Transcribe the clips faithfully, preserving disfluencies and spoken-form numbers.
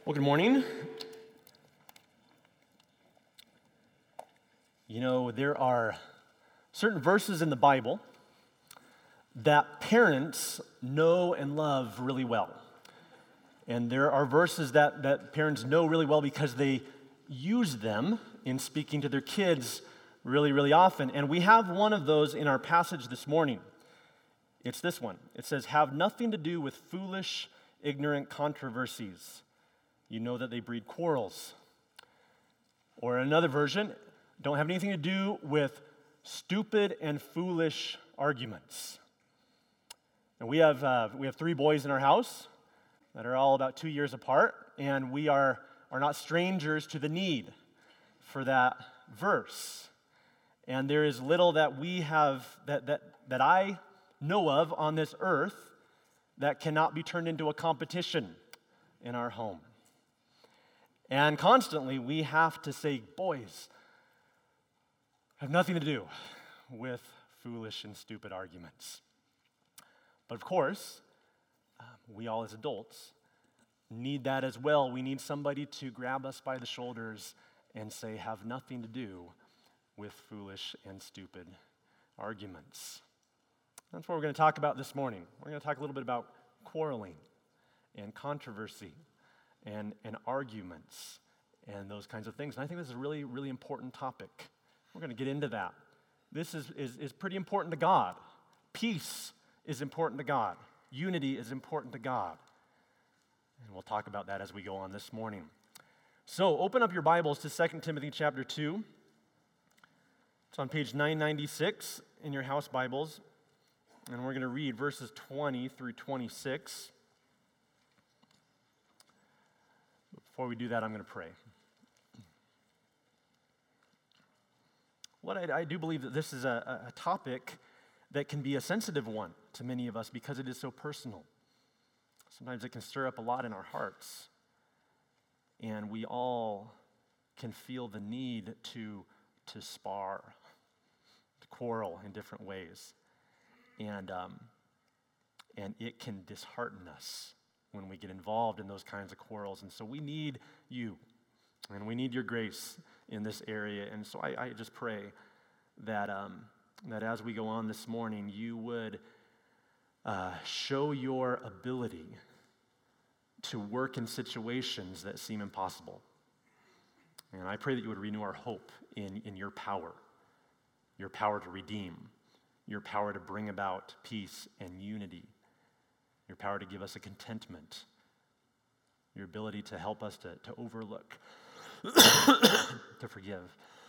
Well, good morning. You know, there are certain verses in the Bible that parents know and love really well. And there are verses that, that parents know really well because they use them in speaking to their kids really, really often. And we have one of those in our passage this morning. It's this one. It says, "Have nothing to do with foolish, ignorant controversies. You know that they breed quarrels." Or another version, "Don't have anything to do with stupid and foolish arguments." And we have uh, we have three boys in our house that are all about two years apart, and we are are not strangers to the need for that verse. And there is little that we have that that that I know of on this earth that cannot be turned into a competition in our home. And constantly we have to say, boys, have nothing to do with foolish and stupid arguments. But of course, uh, we all as adults need that as well. We need somebody to grab us by the shoulders and say, have nothing to do with foolish and stupid arguments. That's what we're going to talk about this morning. We're going to talk a little bit about quarreling and controversy and, and arguments and those kinds of things. And I think this is a really, really important topic. We're going to get into that. This is, is, is pretty important to God. Peace is important to God. Unity is important to God. And we'll talk about that as we go on this morning. So open up your Bibles to Second Timothy chapter two. It's on page nine ninety-six in your house Bibles. And we're going to read verses twenty through twenty-six. Before we do that, I'm going to pray. What I, I do believe that this is a, a topic that can be a sensitive one to many of us because it is so personal. Sometimes it can stir up a lot in our hearts. And we all can feel the need to, to spar, to quarrel in different ways. And, um, and it can dishearten us when we get involved in those kinds of quarrels. And so we need you, and we need your grace in this area. And so I, I just pray that, um, that as we go on this morning, you would uh, show your ability to work in situations that seem impossible. And I pray that you would renew our hope in, in your power, your power to redeem, your power to bring about peace and unity, your power to give us a contentment, your ability to help us to, to overlook, to forgive.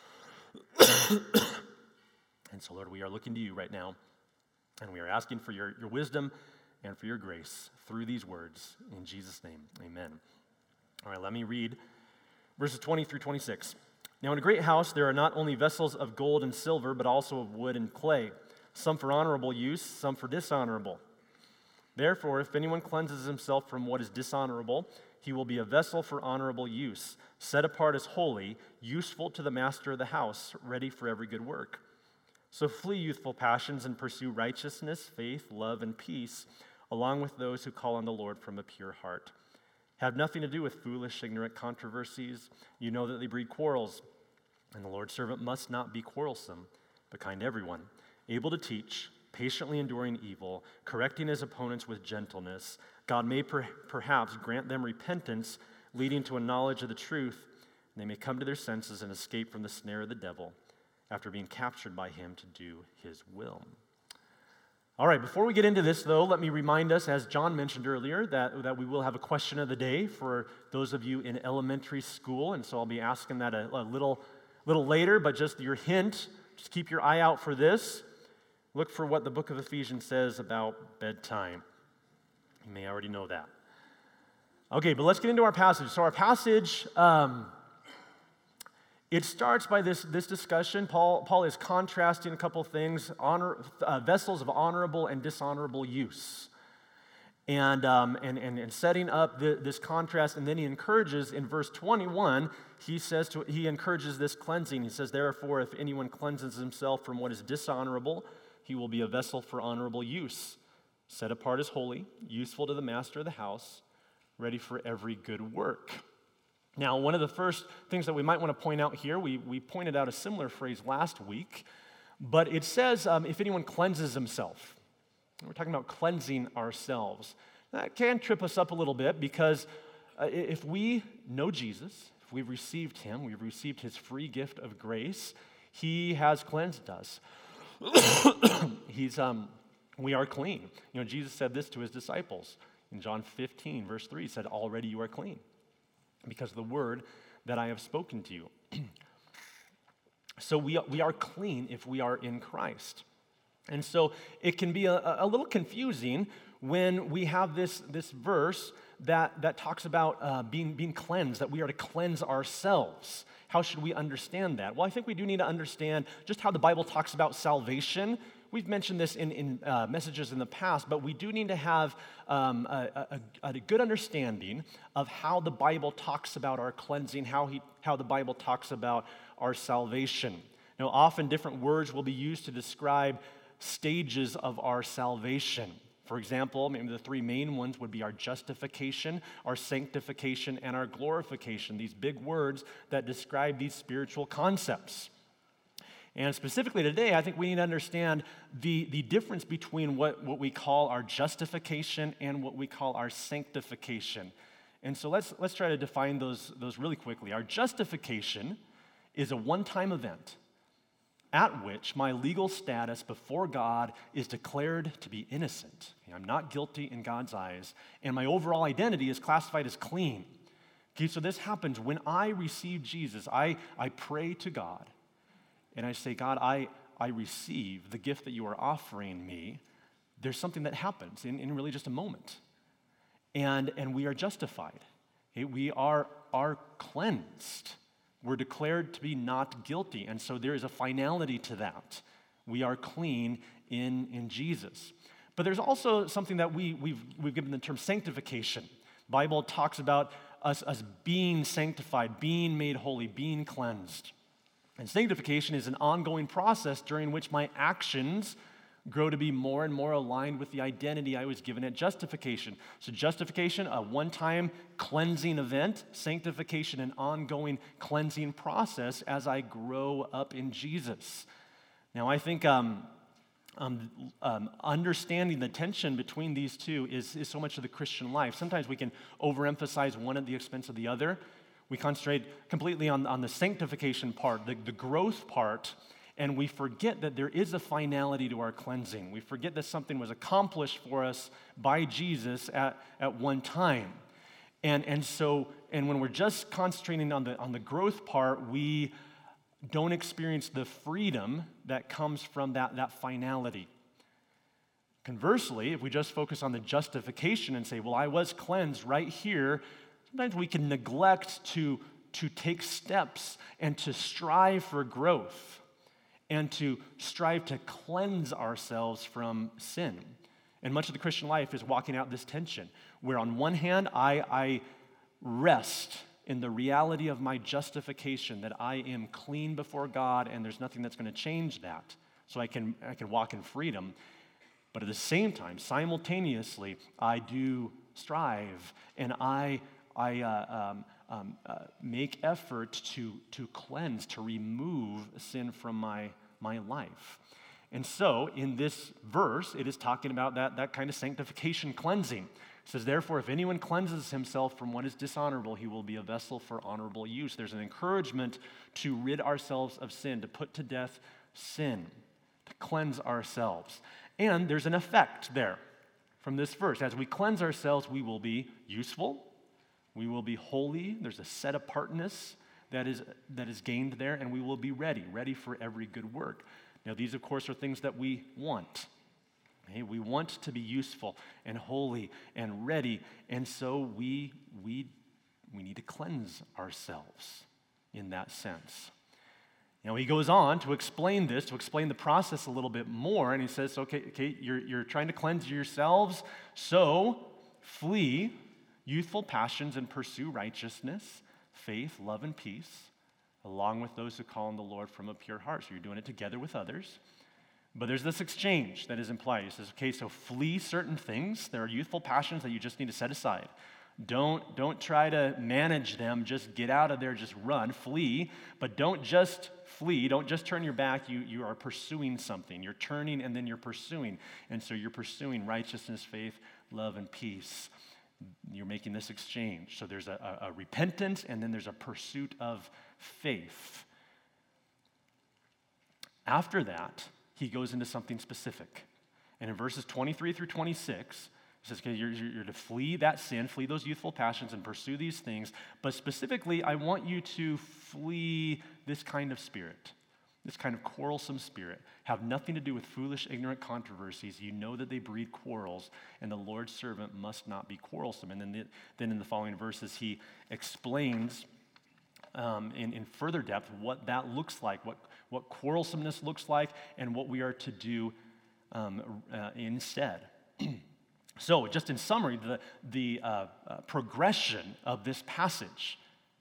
And so, Lord, we are looking to you right now, and we are asking for your, your wisdom and for your grace through these words. In Jesus' name, amen. All right, let me read verses twenty through twenty-six. "Now in a great house there are not only vessels of gold and silver, but also of wood and clay, some for honorable use, some for dishonorable. Therefore, if anyone cleanses himself from what is dishonorable, he will be a vessel for honorable use, set apart as holy, useful to the master of the house, ready for every good work. So flee youthful passions and pursue righteousness, faith, love, and peace, along with those who call on the Lord from a pure heart. Have nothing to do with foolish, ignorant controversies. You know that they breed quarrels, and the Lord's servant must not be quarrelsome, but kind to everyone, able to teach, patiently enduring evil, correcting his opponents with gentleness. God may per- perhaps grant them repentance, leading to a knowledge of the truth, and they may come to their senses and escape from the snare of the devil, after being captured by him to do his will." All right, before we get into this, though, let me remind us, as John mentioned earlier, that, that we will have a question of the day for those of you in elementary school, and so I'll be asking that a, a little, little later, but just your hint, just keep your eye out for this. Look for what the book of Ephesians says about bedtime. You may already know that. Okay, but let's get into our passage. So our passage, um, it starts by this, this discussion. Paul, Paul is contrasting a couple things, honor, uh, vessels of honorable and dishonorable use. And, um, and, and, and setting up the, this contrast, and then he encourages, in verse twenty-one, he says to, he encourages this cleansing. He says, "Therefore, if anyone cleanses himself from what is dishonorable, he will be a vessel for honorable use, set apart as holy, useful to the master of the house, ready for every good work." Now, one of the first things that we might want to point out here, we, we pointed out a similar phrase last week, but it says, um, if anyone cleanses himself. We're talking about cleansing ourselves. That can trip us up a little bit because uh, if we know Jesus, if we've received him, we've received his free gift of grace, he has cleansed us. He's, um, we are clean. You know, Jesus said this to his disciples in John fifteen, verse three. He said, already you are clean because of the word that I have spoken to you. So we, we are clean if we are in Christ. And so it can be a, a little confusing when we have this, this verse that, that talks about uh, being, being cleansed, that we are to cleanse ourselves. How should we understand that? Well, I think we do need to understand just how the Bible talks about salvation. We've mentioned this in, in uh, messages in the past, but we do need to have um, a, a, a good understanding of how the Bible talks about our cleansing, how, he, how the Bible talks about our salvation. Now, often different words will be used to describe stages of our salvation. For example, maybe the three main ones would be our justification, our sanctification, and our glorification, these big words that describe these spiritual concepts. And specifically today, I think we need to understand the, the difference between what, what we call our justification and what we call our sanctification. And so let's, let's try to define those, those really quickly. Our justification is a one-time event at which my legal status before God is declared to be innocent. I'm not guilty in God's eyes, and my overall identity is classified as clean. Okay, so this happens when I receive Jesus. I, I pray to God, and I say, God, I, I receive the gift that you are offering me. There's something that happens in, in really just a moment, and, and we are justified. Okay, we are, are cleansed. We're declared to be not guilty, and so there is a finality to that. We are clean in, in Jesus. But there's also something that we, we've, we've given the term sanctification. The Bible talks about us, us being sanctified, being made holy, being cleansed. And sanctification is an ongoing process during which my actions grow to be more and more aligned with the identity I was given at justification. So justification, a one-time cleansing event. Sanctification, an ongoing cleansing process as I grow up in Jesus. Now, I think um, um, um, understanding the tension between these two is, is so much of the Christian life. Sometimes we can overemphasize one at the expense of the other. We concentrate completely on, on the sanctification part, the, the growth part, and we forget that there is a finality to our cleansing. We forget that something was accomplished for us by Jesus at, at one time. And, and so, and when we're just concentrating on the, on the growth part, we don't experience the freedom that comes from that, that finality. Conversely, if we just focus on the justification and say, well, I was cleansed right here, sometimes we can neglect to, to take steps and to strive for growth, and to strive to cleanse ourselves from sin. And much of the Christian life is walking out this tension, where on one hand, I, I rest in the reality of my justification, that I am clean before God, and there's nothing that's going to change that, so I can, I can walk in freedom. But at the same time, simultaneously, I do strive, and I, I uh, um, Um, uh, make effort to, to cleanse, to remove sin from my, my life. And so, in this verse, it is talking about that, that kind of sanctification cleansing. It says, therefore, if anyone cleanses himself from what is dishonorable, he will be a vessel for honorable use. There's an encouragement to rid ourselves of sin, to put to death sin, to cleanse ourselves. And there's an effect there from this verse. As we cleanse ourselves, we will be useful. We will be holy. There's a set-apartness that is, that is gained there, and we will be ready, ready for every good work. Now, these, of course, are things that we want. Okay? We want to be useful and holy and ready, and so we, we, we need to cleanse ourselves in that sense. Now, he goes on to explain this, to explain the process a little bit more, and he says, okay, okay you're, you're trying to cleanse yourselves, so flee youthful passions and pursue righteousness, faith, love, and peace, along with those who call on the Lord from a pure heart. So you're doing it together with others. But there's this exchange that is implied. He says, okay, so flee certain things. There are youthful passions that you just need to set aside. Don't, don't try to manage them. Just get out of there, just run, flee. But don't just flee. Don't just turn your back. You, you are pursuing something. You're turning and then you're pursuing. And so you're pursuing righteousness, faith, love, and peace. You're making this exchange. So there's a, a, a repentance and then there's a pursuit of faith. After that, he goes into something specific. And in verses twenty-three through twenty-six, he says, okay, you're, you're to flee that sin, flee those youthful passions, and pursue these things. But specifically, I want you to flee this kind of spirit, this kind of quarrelsome spirit. Have nothing to do with foolish, ignorant controversies. You know that they breed quarrels, and the Lord's servant must not be quarrelsome. And then, the, then in the following verses, he explains um, in, in further depth what that looks like, what, what quarrelsomeness looks like, and what we are to do um, uh, instead. So, just in summary, the, the uh, uh, progression of this passage.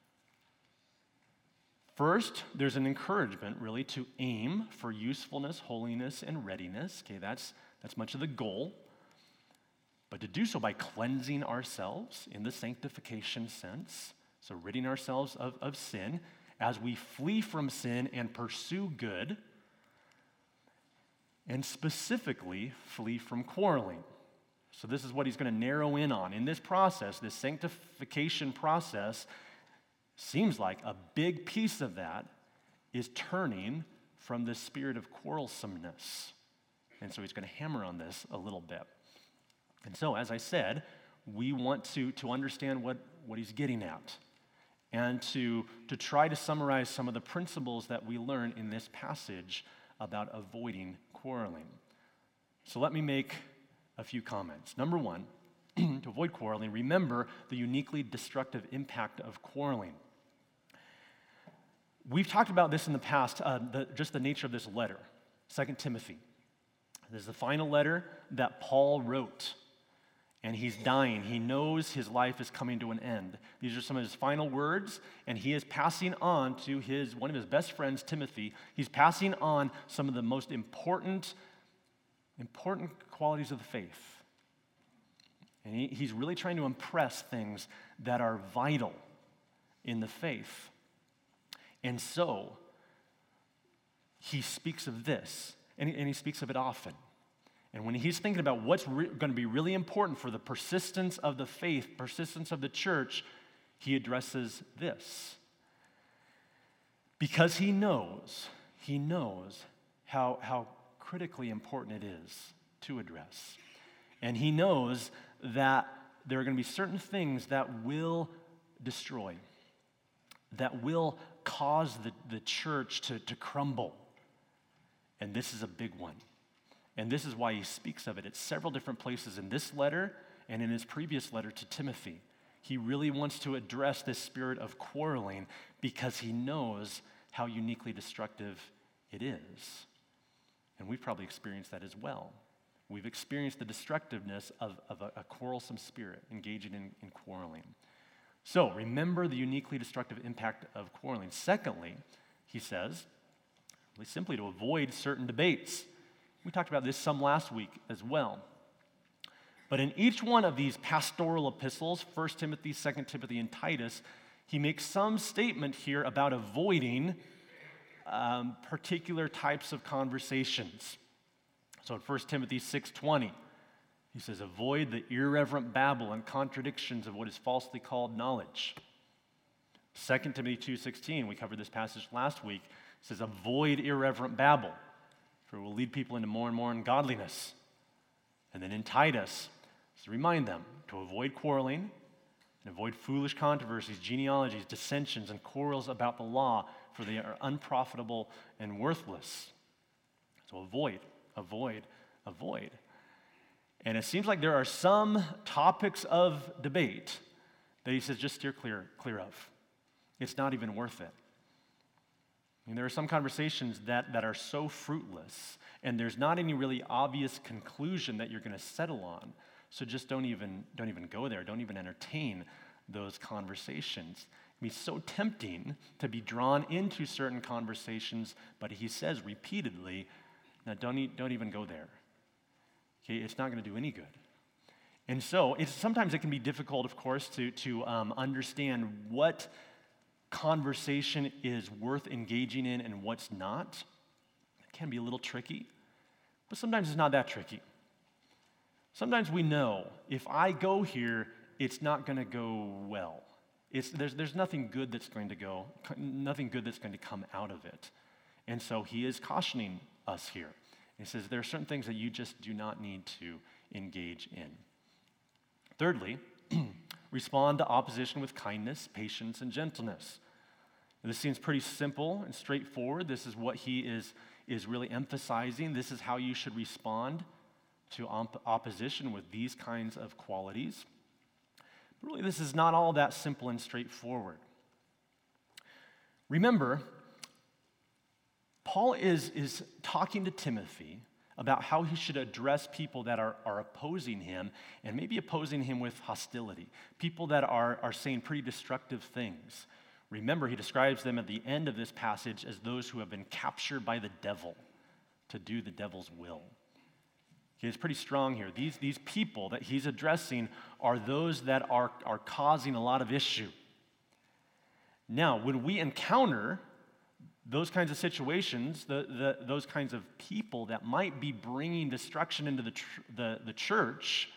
First, there's an encouragement, really, to aim for usefulness, holiness, and readiness. Okay, that's, that's much of the goal. But to do so by cleansing ourselves in the sanctification sense, so ridding ourselves of, of sin, as we flee from sin and pursue good, and specifically flee from quarreling. So this is what he's going to narrow in on. In this process, this sanctification process, seems like a big piece of that is turning from the spirit of quarrelsomeness. And so he's going to hammer on this a little bit. And so, as I said, we want to, to understand what, what he's getting at and to, to try to summarize some of the principles that we learn in this passage about avoiding quarreling. So let me make a few comments. Number one, to avoid quarreling, remember the uniquely destructive impact of quarreling. We've talked about this in the past, uh, the, just the nature of this letter, Second Timothy. This is the final letter that Paul wrote, and he's dying. He knows his life is coming to an end. These are some of his final words, and he is passing on to his one of his best friends, Timothy. He's passing on some of the most important, important qualities of the faith. And he, he's really trying to impress things that are vital in the faith. And so, he speaks of this, and he, and he speaks of it often. And when he's thinking about what's re- going to be really important for the persistence of the faith, persistence of the church, he addresses this. Because he knows, he knows how, how critically important it is to address. And he knows that there are going to be certain things that will destroy, that will cause the, the church to, to crumble. And this is a big one. And this is why he speaks of it at several different places in this letter and in his previous letter to Timothy. He really wants to address this spirit of quarreling because he knows how uniquely destructive it is. And we've probably experienced that as well. We've experienced the destructiveness of, of a, a quarrelsome spirit engaging in, in quarreling. So remember the uniquely destructive impact of quarreling. Secondly, he says, really simply to avoid certain debates. We talked about this some last week as well. But in each one of these pastoral epistles, First Timothy, Second Timothy, and Titus, he makes some statement here about avoiding um, particular types of conversations. So in First Timothy six twenty, he says, avoid the irreverent babble and contradictions of what is falsely called knowledge. Second Timothy two sixteen, we covered this passage last week, says, avoid irreverent babble, for it will lead people into more and more ungodliness. And then in Titus, to remind them to avoid quarreling and avoid foolish controversies, genealogies, dissensions, and quarrels about the law, for they are unprofitable and worthless. So avoid, avoid, avoid. And it seems like there are some topics of debate that he says just steer clear, clear of. It's not even worth it. I mean, there are some conversations that, that are so fruitless, and there's not any really obvious conclusion that you're going to settle on. So just don't even, don't even go there. Don't even entertain those conversations. It can be so tempting to be drawn into certain conversations, but he says repeatedly, now don't, e- don't even go there. Okay, it's not going to do any good. And so it's, sometimes it can be difficult, of course, to, to um, understand what conversation is worth engaging in and what's not. It can be a little tricky, but sometimes it's not that tricky. Sometimes we know if I go here, it's not going to go well. It's, there's, there's nothing good that's going to go, nothing good that's going to come out of it. And so he is cautioning us here. He says there are certain things that you just do not need to engage in. Thirdly, respond to opposition with kindness, patience, and gentleness. This seems pretty simple and straightforward. This is what he is, is really emphasizing. This is how you should respond to op- opposition with these kinds of qualities. But really, this is not all that simple and straightforward. Remember, Paul is, is talking to Timothy about how he should address people that are, are opposing him, and maybe opposing him with hostility, people that are, are saying pretty destructive things. Remember, he describes them at the end of this passage as those who have been captured by the devil to do the devil's will. Okay, it's pretty strong here. These, these people that he's addressing are those that are, are causing a lot of issue. Now, when we encounter those kinds of situations, the, the, those kinds of people that might be bringing destruction into the, tr- the, the church,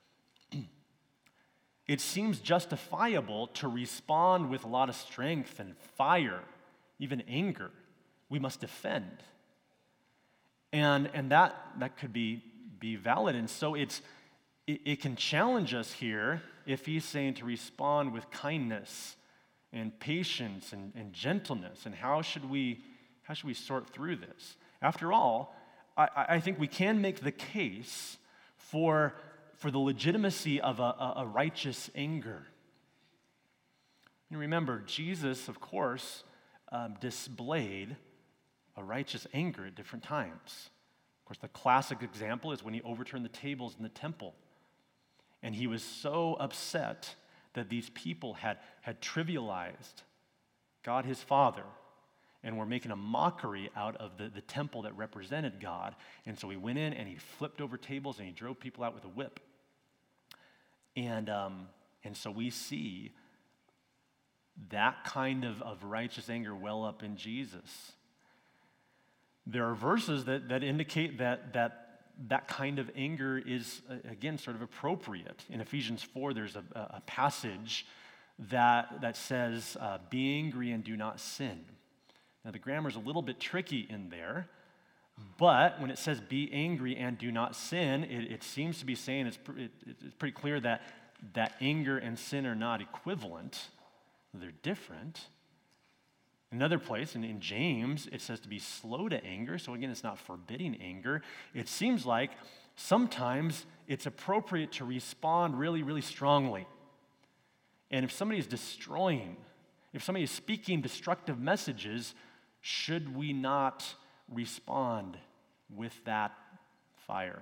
it seems justifiable to respond with a lot of strength and fire, even anger. We must defend. And, and that, that could be, be valid. And so it's, it, it can challenge us here if he's saying to respond with kindness and patience and, and gentleness. And how should we how should we sort through this? After all, I, I think we can make the case for, for the legitimacy of a, a, a righteous anger. You remember, Jesus, of course, um, displayed a righteous anger at different times. Of course, the classic example is when he overturned the tables in the temple. And he was so upset that these people had, had trivialized God his Father and were making a mockery out of the, the temple that represented God. And so he went in and he flipped over tables and he drove people out with a whip. And, um, and so we see that kind of, of righteous anger well up in Jesus. There are verses that, that indicate that, that that kind of anger is, again, sort of appropriate. In Ephesians four, there's a, a passage that, that says, uh, be angry and do not sin. Now, the grammar's a little bit tricky in there, but when it says be angry and do not sin, it, it seems to be saying, it's, it, it's pretty clear that, that anger and sin are not equivalent. They're different. Another place, in, in James, it says to be slow to anger. So again, it's not forbidding anger. It seems like sometimes it's appropriate to respond really, really strongly. And if somebody is destroying, if somebody is speaking destructive messages, should we not respond with that fire?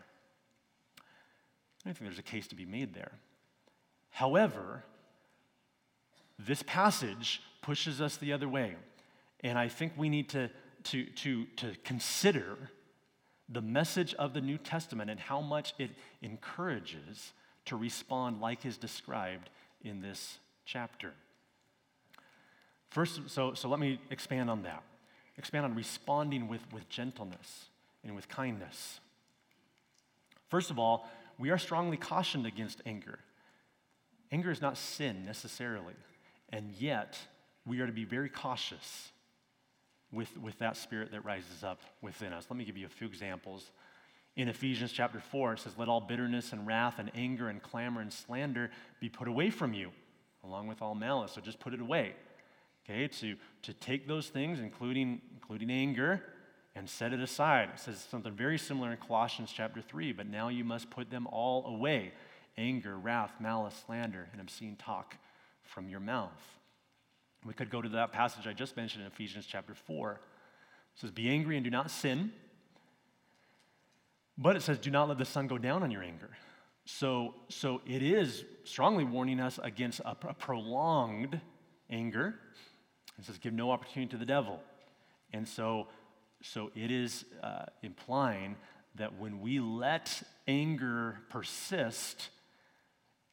I think there's a case to be made there. However, this passage pushes us the other way. And I think we need to, to, to, to consider the message of the New Testament and how much it encourages to respond like is described in this chapter. First, so, so let me expand on that. Expand on responding with, with gentleness and with kindness. First of all, we are strongly cautioned against anger. Anger is not sin necessarily, and yet we are to be very cautious with, with that spirit that rises up within us. Let me give you a few examples. In Ephesians chapter four, it says, let all bitterness and wrath and anger and clamor and slander be put away from you, along with all malice. So just put it away. Okay, to, to take those things, including, including anger, and set it aside. It says something very similar in Colossians chapter three, but now you must put them all away. Anger, wrath, malice, slander, and obscene talk from your mouth. We could go to that passage I just mentioned in Ephesians chapter four. It says, be angry and do not sin. But it says, do not let the sun go down on your anger. So, so it is strongly warning us against a, a prolonged anger. It says, give no opportunity to the devil. And so, so it is uh, implying that when we let anger persist,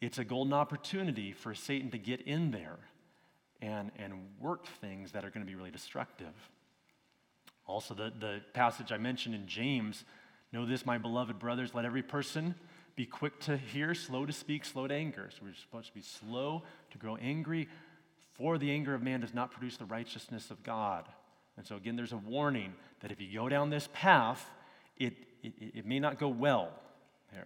it's a golden opportunity for Satan to get in there and, and work things that are going to be really destructive. Also, the, the passage I mentioned in James, know this, my beloved brothers, let every person be quick to hear, slow to speak, slow to anger. So we're supposed to be slow to grow angry, for the anger of man does not produce the righteousness of God. And so again, there's a warning that if you go down this path, it, it, it may not go well there.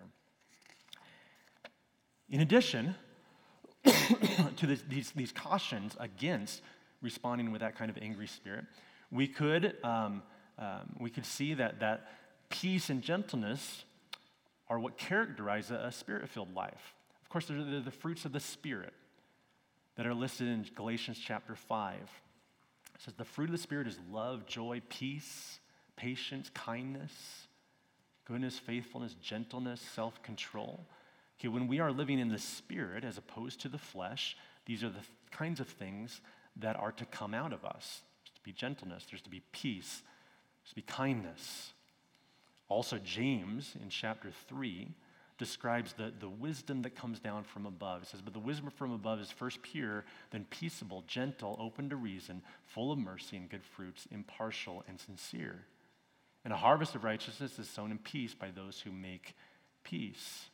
In addition to this, these, these cautions against responding with that kind of angry spirit, we could, um, um, we could see that, that peace and gentleness are what characterize a, a spirit-filled life. Of course, they're the, the fruits of the Spirit that are listed in Galatians chapter five. It says, the fruit of the Spirit is love, joy, peace, patience, kindness, goodness, faithfulness, gentleness, self-control. Okay, when we are living in the Spirit as opposed to the flesh, these are the th- kinds of things that are to come out of us. There's to be gentleness, there's to be peace, there's to be kindness. Also, James in chapter three describes the, the wisdom that comes down from above. It says, but the wisdom from above is first pure, then peaceable, gentle, open to reason, full of mercy and good fruits, impartial and sincere. And a harvest of righteousness is sown in peace by those who make peace.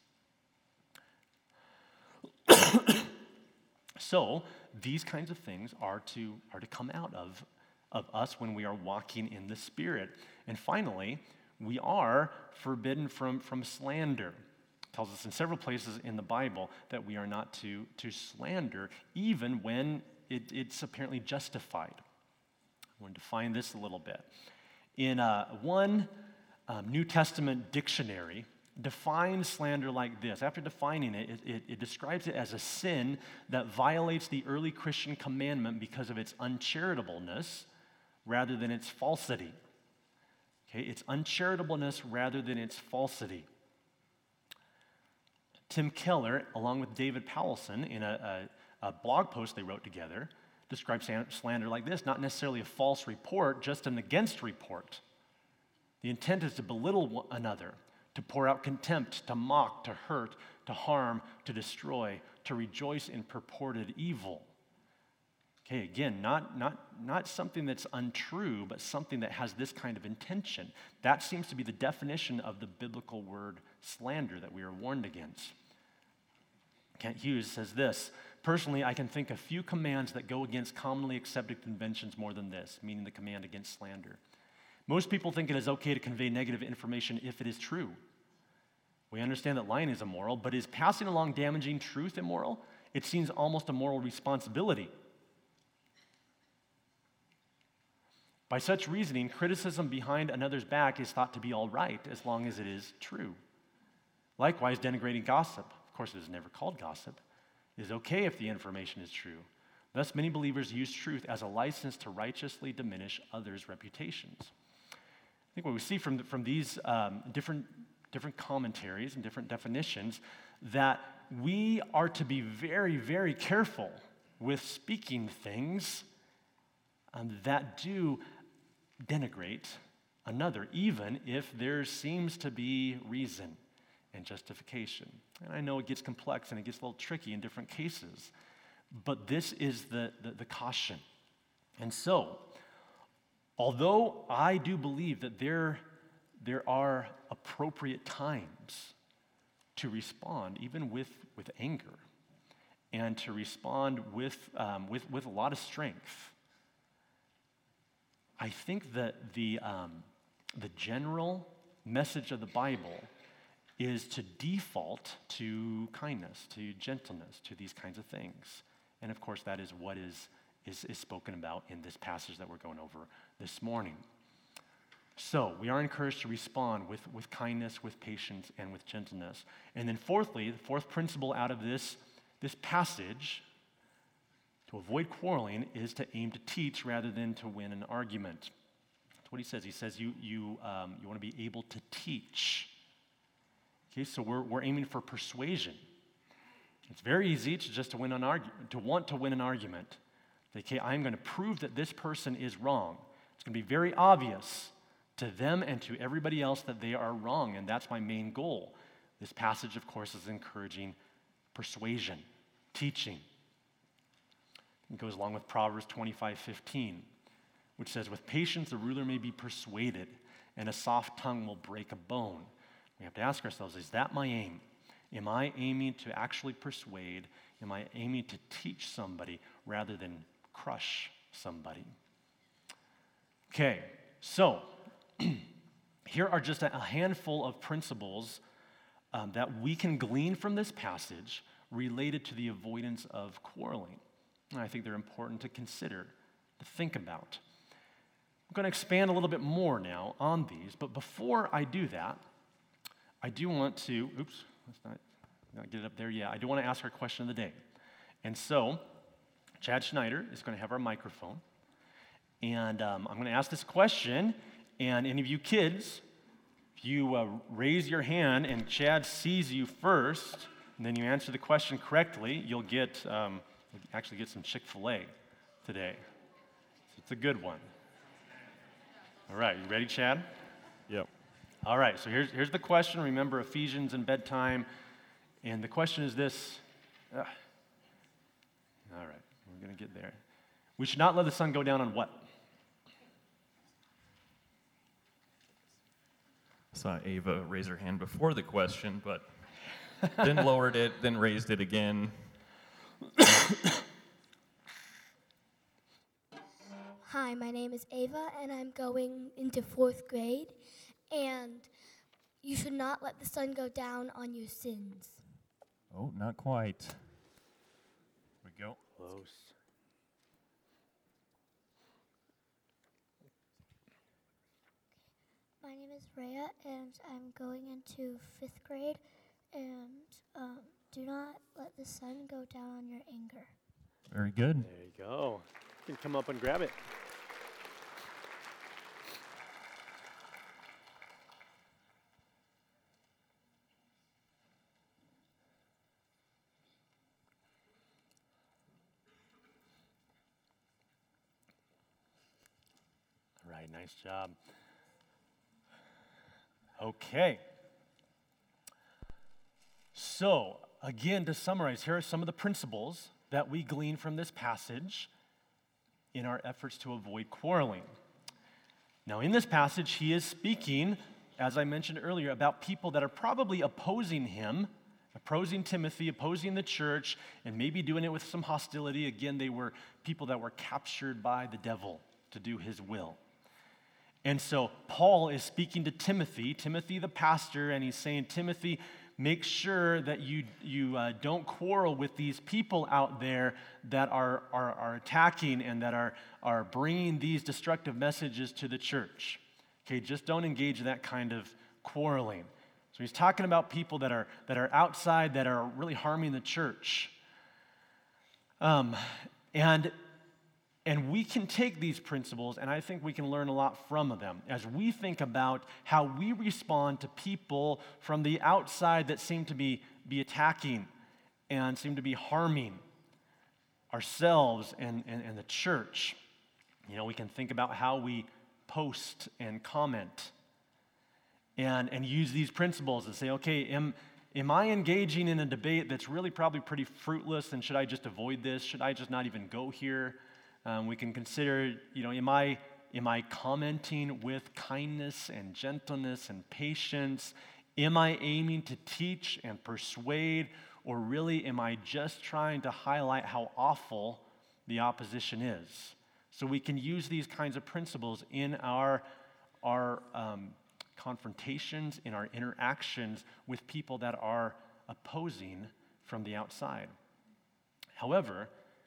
So, these kinds of things are to, are to come out of, of us when we are walking in the Spirit. And finally, we are forbidden from, from slander. It tells us in several places in the Bible that we are not to, to slander, even when it, it's apparently justified. I want to define this a little bit. In uh, one um, New Testament dictionary, defines slander like this. After defining it, it, it, it describes it as a sin that violates the early Christian commandment because of its uncharitableness rather than its falsity. Okay, it's uncharitableness rather than its falsity. Tim Keller, along with David Powelson, in a, a, a blog post they wrote together, describes slander like this: not necessarily a false report, just an against report. The intent is to belittle one another, to pour out contempt, to mock, to hurt, to harm, to destroy, to rejoice in purported evil. Okay, again, not, not, not something that's untrue, but something that has this kind of intention. That seems to be the definition of the biblical word slander that we are warned against. Kent Hughes says this: personally, I can think of few commands that go against commonly accepted conventions more than this, meaning the command against slander. Most people think it is okay to convey negative information if it is true. We understand that lying is immoral, but is passing along damaging truth immoral? It seems almost a moral responsibility. By such reasoning, criticism behind another's back is thought to be all right as long as it is true. Likewise, denigrating gossip, of course it is never called gossip, is okay if the information is true. Thus, many believers use truth as a license to righteously diminish others' reputations. I think what we see from, from these um, different, different commentaries and different definitions, that we are to be very, very careful with speaking things um, that do denigrate another, even if there seems to be reason and justification. And I know it gets complex and it gets a little tricky in different cases, but this is the, the, the caution. And so, although I do believe that there, there are appropriate times to respond, even with, with anger, and to respond with, um, with, with a lot of strength, I think that the, um, the general message of the Bible is to default to kindness, to gentleness, to these kinds of things. And of course, that is what is, is, is spoken about in this passage that we're going over this morning. So we are encouraged to respond with, with kindness, with patience, and with gentleness. And then fourthly, the fourth principle out of this, this passage, to avoid quarreling, is to aim to teach rather than to win an argument. That's what he says. He says you, you, um, you want to be able to teach. Okay, so we're, we're aiming for persuasion. It's very easy to just to win an argu- to want to win an argument. Okay, I'm going to prove that this person is wrong. It's going to be very obvious to them and to everybody else that they are wrong, and that's my main goal. This passage, of course, is encouraging persuasion, teaching. It goes along with Proverbs twenty-five fifteen, which says, with patience the ruler may be persuaded, and a soft tongue will break a bone. We have to ask ourselves, is that my aim? Am I aiming to actually persuade? Am I aiming to teach somebody rather than crush somebody? Okay, so here are just a handful of principles um, that we can glean from this passage related to the avoidance of quarreling. And I think they're important to consider, to think about. I'm going to expand a little bit more now on these, but before I do that, I do want to, oops, let's not, not get it up there yet. I do want to ask our question of the day. And so, Chad Schneider is going to have our microphone, and um, I'm going to ask this question, and any of you kids, if you uh, raise your hand and Chad sees you first, and then you answer the question correctly, you'll get, um, you'll actually get some Chick-fil-A today. So it's a good one. All right, you ready, Chad? Yep. All right, so here's, here's the question. Remember Ephesians and bedtime. And the question is this. Ugh. All right, we're going to get there. We should not let the sun go down on what? I saw Ava raise her hand before the question, but then lowered it, then raised it again. Hi, my name is Ava, and I'm going into fourth grade, and you should not let the sun go down on your sins. Oh, not quite. Here we go. Close. My name is Rhea, and I'm going into fifth grade, and um, do not let the sun go down on your anger. Very good. There you go. You can come up and grab it. All right, nice job. Okay. So, again, to summarize, here are some of the principles that we glean from this passage in our efforts to avoid quarreling. Now, in this passage, he is speaking, as I mentioned earlier, about people that are probably opposing him, opposing Timothy, opposing the church, and maybe doing it with some hostility. Again, they were people that were captured by the devil to do his will. And so Paul is speaking to Timothy, Timothy the pastor, and he's saying, Timothy, make sure that you, you uh, don't quarrel with these people out there that are, are, are attacking and that are, are bringing these destructive messages to the church. Okay, just don't engage in that kind of quarreling. So he's talking about people that are, that are outside, that are really harming the church. Um, and And we can take these principles, and I think we can learn a lot from them as we think about how we respond to people from the outside that seem to be, be attacking and seem to be harming ourselves and, and, and the church. You know, we can think about how we post and comment and, and use these principles and say, okay, am, am I engaging in a debate that's really probably pretty fruitless, and should I just avoid this? Should I just not even go here? Um, we can consider, you know, am I, am I commenting with kindness and gentleness and patience? Am I aiming to teach and persuade, or really am I just trying to highlight how awful the opposition is? So we can use these kinds of principles in our, our um, confrontations, in our interactions with people that are opposing from the outside. However,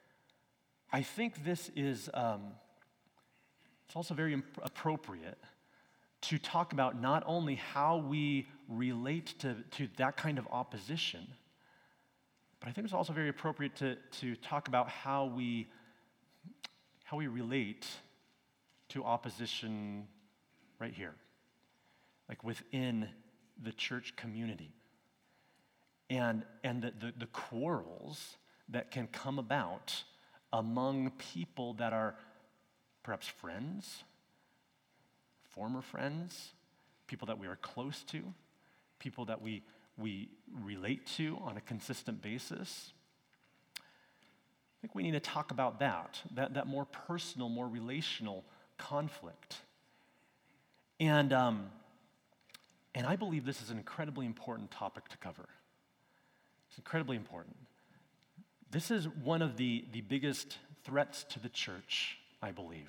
I think this is, um, it's also very imp- appropriate to talk about not only how we relate to, to that kind of opposition, but I think it's also very appropriate to, to talk about how we, how we relate to opposition right here, like within the church community, and, and the, the, the quarrels that can come about among people that are perhaps friends, former friends, people that we are close to, people that we, we relate to on a consistent basis. I think we need to talk about that, that, that more personal, more relational conflict. And, um, and I believe this is an incredibly important topic to cover. It's incredibly important. This is one of the, the biggest threats to the church, I believe.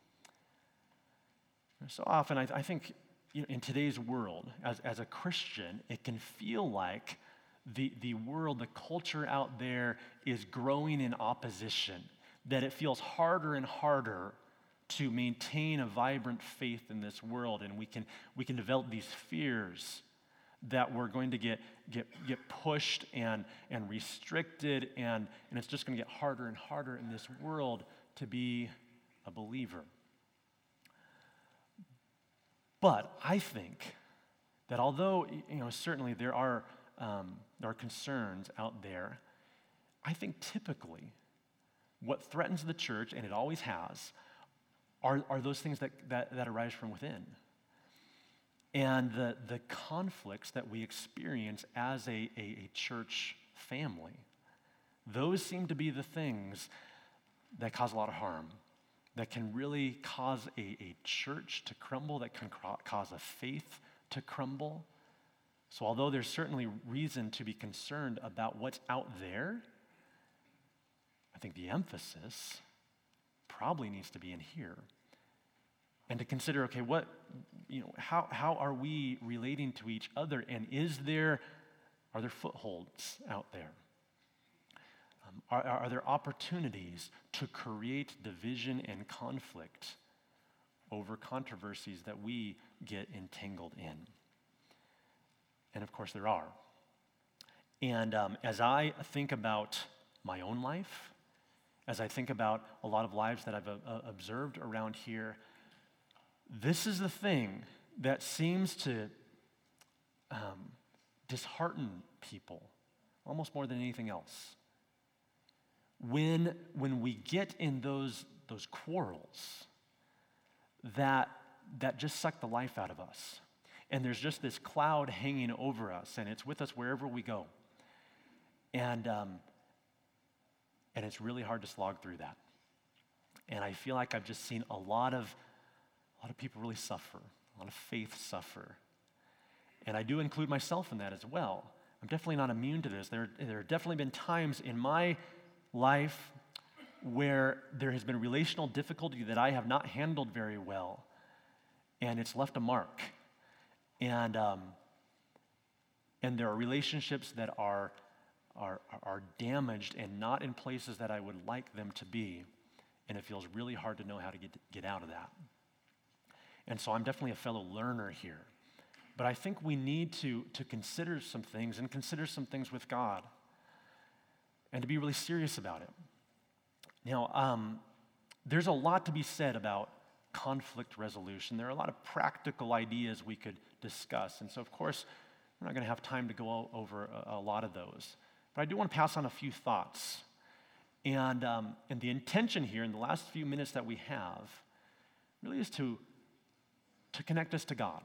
So often, I, I think, you know, in today's world, as, as a Christian, it can feel like the, the world, the culture out there is growing in opposition, that it feels harder and harder to maintain a vibrant faith in this world, and we can, we can develop these fears that we're going to get, get, get pushed and, and restricted, and, and it's just going to get harder and harder in this world to be a believer. But I think that although, you know, certainly there are, um, there are concerns out there, I think typically what threatens the church, and it always has, are, are those things that, that, that arise from within. And the, the conflicts that we experience as a, a, a church family, those seem to be the things that cause a lot of harm, that can really cause a, a church to crumble, that can cro- cause a faith to crumble. So although there's certainly reason to be concerned about what's out there, I think the emphasis probably needs to be in here. And to consider, okay, what, you know, how, how are we relating to each other? And is there, are there footholds out there? Um, are, are there opportunities to create division and conflict over controversies that we get entangled in? And of course there are. And um, as I think about my own life, as I think about a lot of lives that I've uh, observed around here, this is the thing that seems to um, dishearten people almost more than anything else. When, when we get in those, those quarrels that, that just suck the life out of us, and there's just this cloud hanging over us, and it's with us wherever we go. And, um, and it's really hard to slog through that. And I feel like I've just seen a lot of A lot of people really suffer, a lot of faith suffer. And I do include myself in that as well. I'm definitely not immune to this. There, there have definitely been times in my life where there has been relational difficulty that I have not handled very well, and it's left a mark. And, um, and there are relationships that are, are, are damaged and not in places that I would like them to be, and it feels really hard to know how to get, get out of that. And so I'm definitely a fellow learner here. But I think we need to, to consider some things and consider some things with God and to be really serious about it. Now, um, there's a lot to be said about conflict resolution. There are a lot of practical ideas we could discuss. And so, of course, we're not going to have time to go over a, a lot of those. But I do want to pass on a few thoughts. And, um, and the intention here in the last few minutes that we have really is to to connect us to God.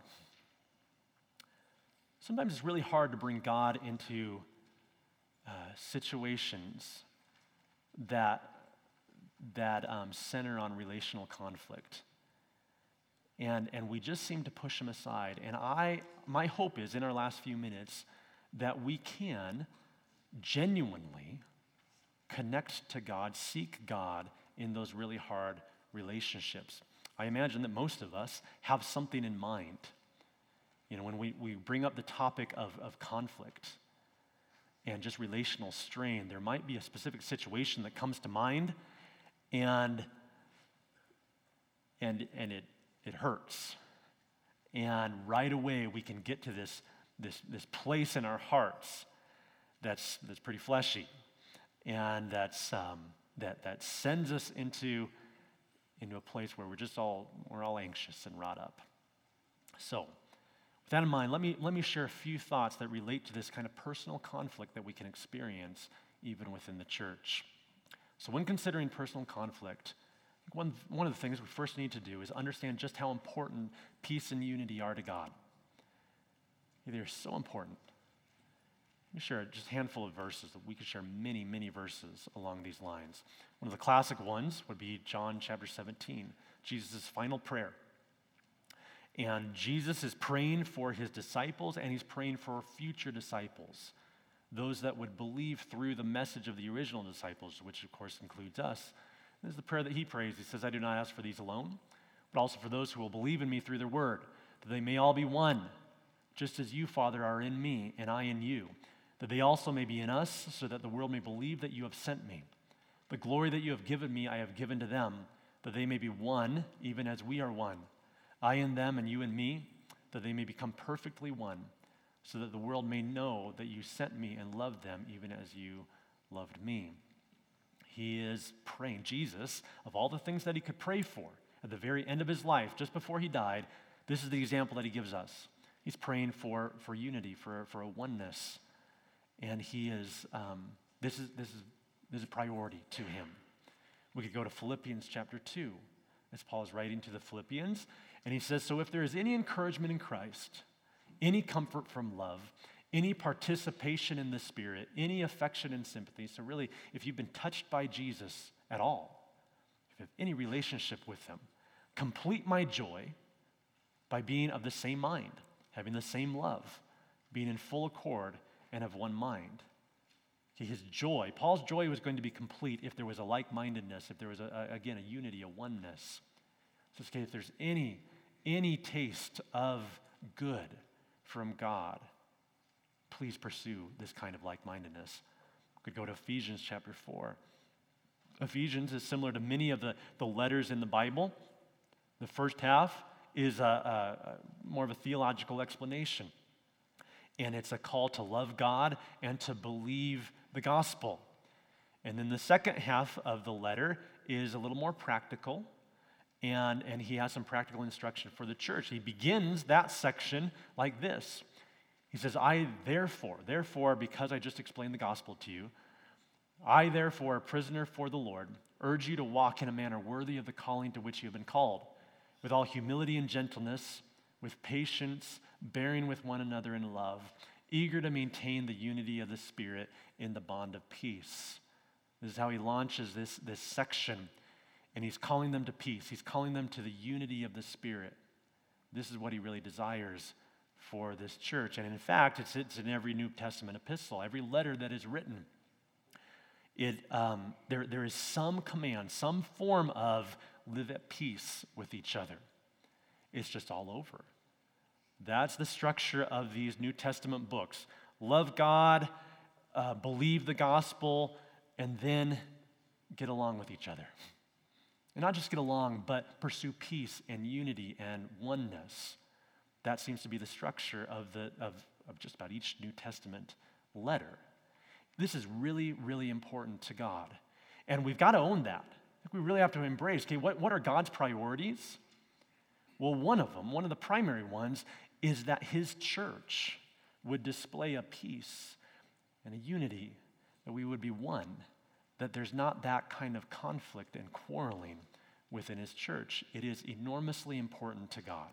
Sometimes it's really hard to bring God into uh, situations that, that um, center on relational conflict. And, and we just seem to push him aside. And I, my hope is in our last few minutes that we can genuinely connect to God, seek God in those really hard relationships. I imagine that most of us have something in mind. You know, when we, we bring up the topic of, of conflict and just relational strain, there might be a specific situation that comes to mind, and and and it it hurts. And right away we can get to this this this place in our hearts that's that's pretty fleshy, and that's um, that that sends us into into a place where we're just all, we're all anxious and wrought up. So, with that in mind, let me, let me share a few thoughts that relate to this kind of personal conflict that we can experience even within the church. So when considering personal conflict, one, one of the things we first need to do is understand just how important peace and unity are to God. They are so important. Let me share just a handful of verses. We could share many, many verses along these lines. One of the classic ones would be John chapter seventeen, Jesus' final prayer. And Jesus is praying for his disciples, and he's praying for future disciples, those that would believe through the message of the original disciples, which of course includes us. This is the prayer that he prays. He says, I do not ask for these alone, but also for those who will believe in me through their word, that they may all be one, just as you, Father, are in me and I in you, that they also may be in us, so that the world may believe that you have sent me. The glory that you have given me, I have given to them, that they may be one, even as we are one. I in them and you in me, that they may become perfectly one, so that the world may know that you sent me and loved them even as you loved me. He is praying. Jesus, of all the things that he could pray for at the very end of his life, just before he died, this is the example that he gives us. He's praying for, for unity, for, for a oneness. And he is, um, this is, this is, this is a priority to him. We could go to Philippians chapter two, as Paul is writing to the Philippians, and he says, so if there is any encouragement in Christ, any comfort from love, any participation in the Spirit, any affection and sympathy, so really, if you've been touched by Jesus at all, if you have any relationship with him, complete my joy by being of the same mind, having the same love, being in full accord and of one mind. Okay, his joy, Paul's joy was going to be complete if there was a like-mindedness, if there was, a, a, again, a unity, a oneness. So okay, if there's any, any taste of good from God, please pursue this kind of like-mindedness. We could go to Ephesians chapter four. Ephesians is similar to many of the, the letters in the Bible. The first half is a, a, a more of a theological explanation. And it's a call to love God and to believe the gospel. And then the second half of the letter is a little more practical, and, and he has some practical instruction for the church. He begins that section like this. He says, I therefore, therefore, because I just explained the gospel to you, I therefore, a prisoner for the Lord, urge you to walk in a manner worthy of the calling to which you have been called, with all humility and gentleness, with patience, bearing with one another in love, eager to maintain the unity of the Spirit in the bond of peace. This is how he launches this, this section, and he's calling them to peace. He's calling them to the unity of the Spirit. This is what he really desires for this church. And in fact, it's, it's in every New Testament epistle, every letter that is written. It, um, there, there is some command, some form of live at peace with each other. It's just all over. That's the structure of these New Testament books. Love God, uh, believe the gospel, and then get along with each other. And not just get along, but pursue peace and unity and oneness. That seems to be the structure of, the, of, of just about each New Testament letter. This is really, really important to God. And we've got to own that. We really have to embrace, okay, what, what are God's priorities? Well, one of them, one of the primary ones, is that his church would display a peace and a unity, that we would be one, that there's not that kind of conflict and quarreling within his church. It is enormously important to God.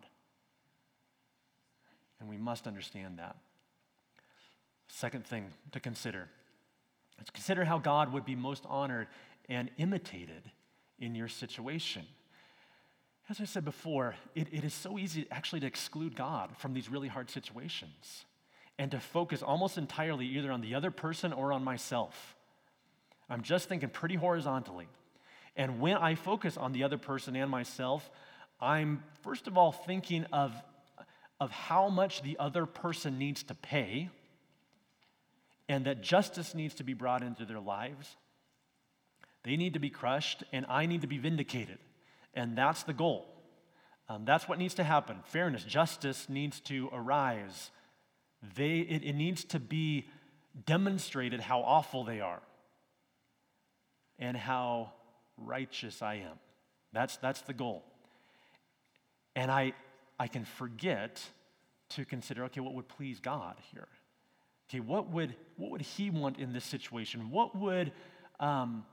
And we must understand that. Second thing to consider is consider how God would be most honored and imitated in your situation. As I said before, it, it is so easy actually to exclude God from these really hard situations and to focus almost entirely either on the other person or on myself. I'm just thinking pretty horizontally. And when I focus on the other person and myself, I'm first of all thinking of, of how much the other person needs to pay and that justice needs to be brought into their lives. They need to be crushed, and I need to be vindicated. And that's the goal. Um, that's what needs to happen. Fairness, justice needs to arise. They, it, it needs to be demonstrated how awful they are and how righteous I am. That's, that's the goal. And I, I can forget to consider, okay, what would please God here? Okay, what would, what would he want in this situation? What would... Um,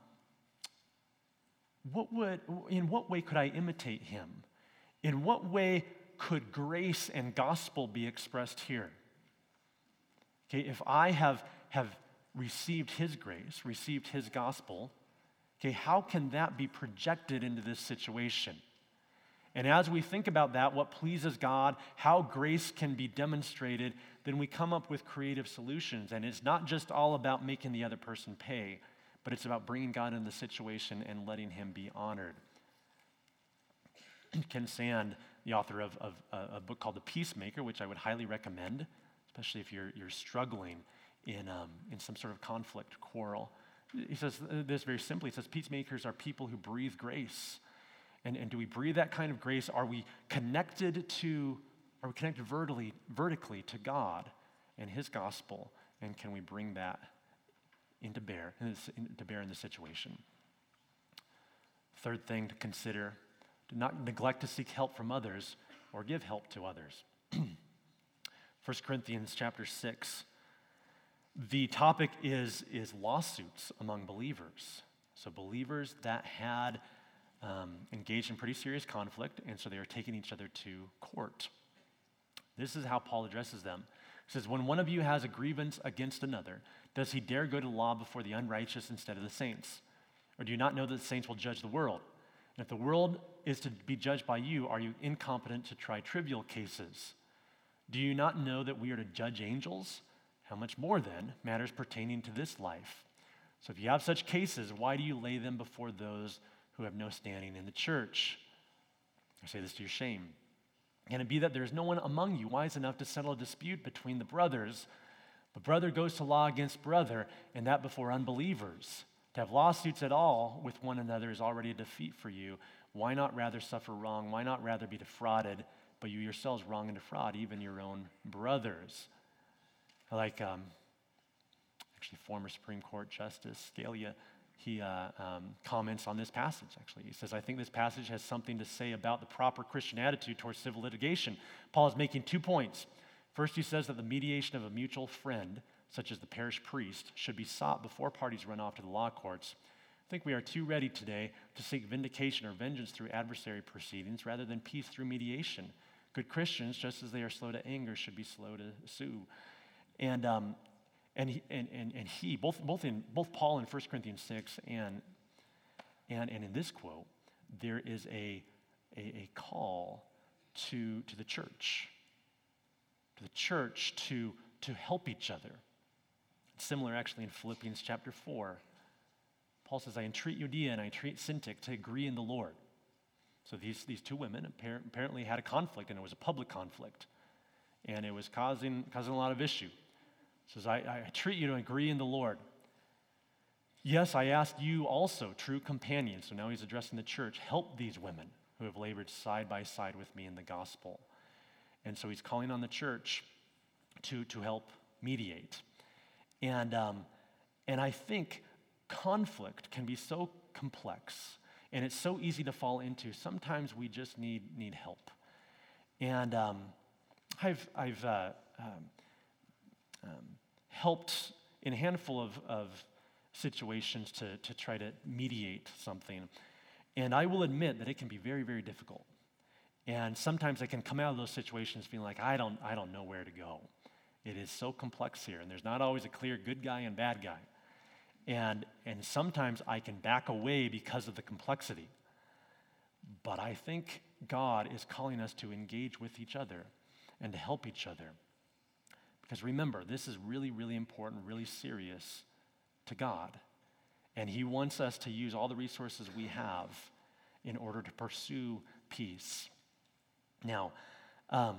What would, in what way could I imitate him? In what way could grace and gospel be expressed here? Okay, if I have have received his grace, received his gospel, okay, how can that be projected into this situation? And as we think about that, what pleases God, how grace can be demonstrated, then we come up with creative solutions. And it's not just all about making the other person pay, but it's about bringing God into the situation and letting him be honored. Ken Sand, the author of, of uh, a book called The Peacemaker, which I would highly recommend, especially if you're, you're struggling in, um, in some sort of conflict, quarrel. He says this very simply. He says, peacemakers are people who breathe grace. And, and do we breathe that kind of grace? Are we connected to, are we connected vertically, vertically to God and his gospel? And can we bring that into bear, into bear in the situation? Third thing to consider, do not neglect to seek help from others or give help to others. First Corinthians chapter six, the topic is, is lawsuits among believers. So believers that had um, engaged in pretty serious conflict, and so they are taking each other to court. This is how Paul addresses them. He says, when one of you has a grievance against another, does he dare go to law before the unrighteous instead of the saints? Or do you not know that the saints will judge the world? And if the world is to be judged by you, are you incompetent to try trivial cases? Do you not know that we are to judge angels? How much more then matters pertaining to this life? So if you have such cases, why do you lay them before those who have no standing in the church? I say this to your shame. Can it be that there is no one among you wise enough to settle a dispute between the brothers? But brother goes to law against brother, and that before unbelievers. To have lawsuits at all with one another is already a defeat for you. Why not rather suffer wrong? Why not rather be defrauded, but you yourselves wrong and defraud even your own brothers? I like, um, actually, former Supreme Court Justice Scalia, he uh, um, comments on this passage, actually. He says, I think this passage has something to say about the proper Christian attitude towards civil litigation. Paul is making two points. First, he says that the mediation of a mutual friend, such as the parish priest, should be sought before parties run off to the law courts. I think we are too ready today to seek vindication or vengeance through adversary proceedings rather than peace through mediation. Good Christians, just as they are slow to anger, should be slow to sue. And um, and he, and, and, and he both both in both Paul in First Corinthians six and and and in this quote, there is a a, a call to to the church, to the church to to help each other. It's similar actually in Philippians chapter four. Paul says, I entreat Euodia and I entreat Syntyche to agree in the Lord. So these, these two women apparently had a conflict, and it was a public conflict. And it was causing, causing a lot of issue. He says, I, I entreat you to agree in the Lord. Yes, I ask you also, true companions. So now he's addressing the church. Help these women who have labored side by side with me in the gospel. And so he's calling on the church to, to help mediate. And, um, and I think conflict can be so complex, and it's so easy to fall into. Sometimes we just need need help. And um, I've I've uh, um, um, helped in a handful of, of situations to to try to mediate something, and I will admit that it can be very very difficult. And sometimes I can come out of those situations feeling like I don't I don't know where to go. It is so complex here, and there's not always a clear good guy and bad guy. And, and sometimes I can back away because of the complexity. But I think God is calling us to engage with each other and to help each other. Because remember, this is really, really important, really serious to God. And he wants us to use all the resources we have in order to pursue peace. Now, um,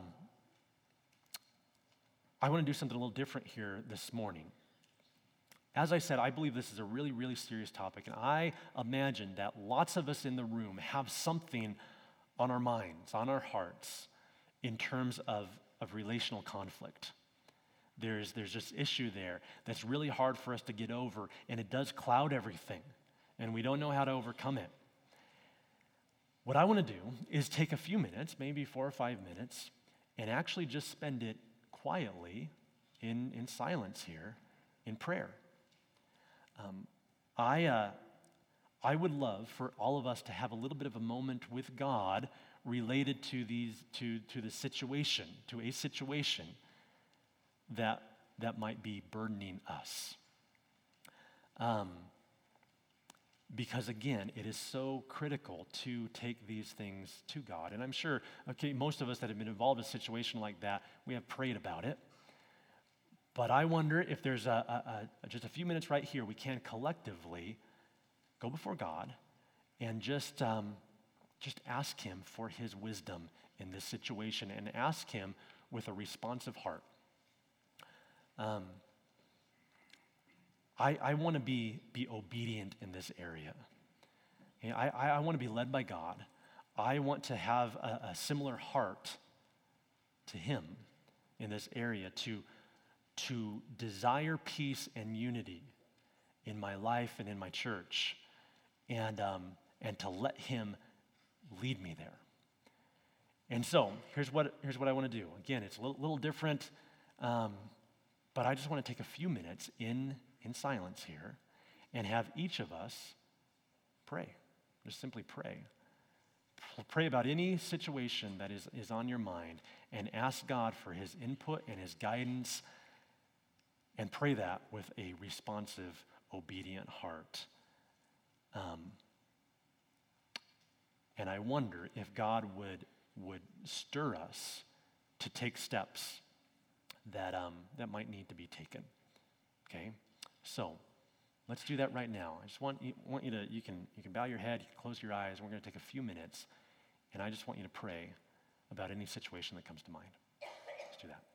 I want to do something a little different here this morning. As I said, I believe this is a really, really serious topic, and I imagine that lots of us in the room have something on our minds, on our hearts, in terms of, of relational conflict. There's, there's this issue there that's really hard for us to get over, and it does cloud everything, and we don't know how to overcome it. What I want to do is take a few minutes, maybe four or five minutes, and actually just spend it quietly in, in silence here in prayer. Um, I, uh, I would love for all of us to have a little bit of a moment with God related to these to, to the situation, to a situation that that might be burdening us. Um, because again, it is so critical to take these things to God. And I'm sure, okay, most of us that have been involved in a situation like that, we have prayed about it. But I wonder if there's a, a, a just a few minutes right here we can collectively go before God and just um, just ask him for his wisdom in this situation and ask him with a responsive heart. Um, I, I want to be, be obedient in this area. Okay, I, I, I want to be led by God. I want to have a, a similar heart to him in this area, to, to desire peace and unity in my life and in my church, and, um, and to let him lead me there. And so here's what, here's what I want to do. Again, it's a little, little different, um, but I just want to take a few minutes in in silence here and have each of us pray. Just simply pray. Pray about any situation that is, is on your mind and ask God for his input and his guidance, and pray that with a responsive, obedient heart. Um, and I wonder if God would, would stir us to take steps that, um, that might need to be taken. Okay? So, let's do that right now. I just want you, want you to, you can, you can bow your head, you can close your eyes, and we're going to take a few minutes, and I just want you to pray about any situation that comes to mind. Let's do that.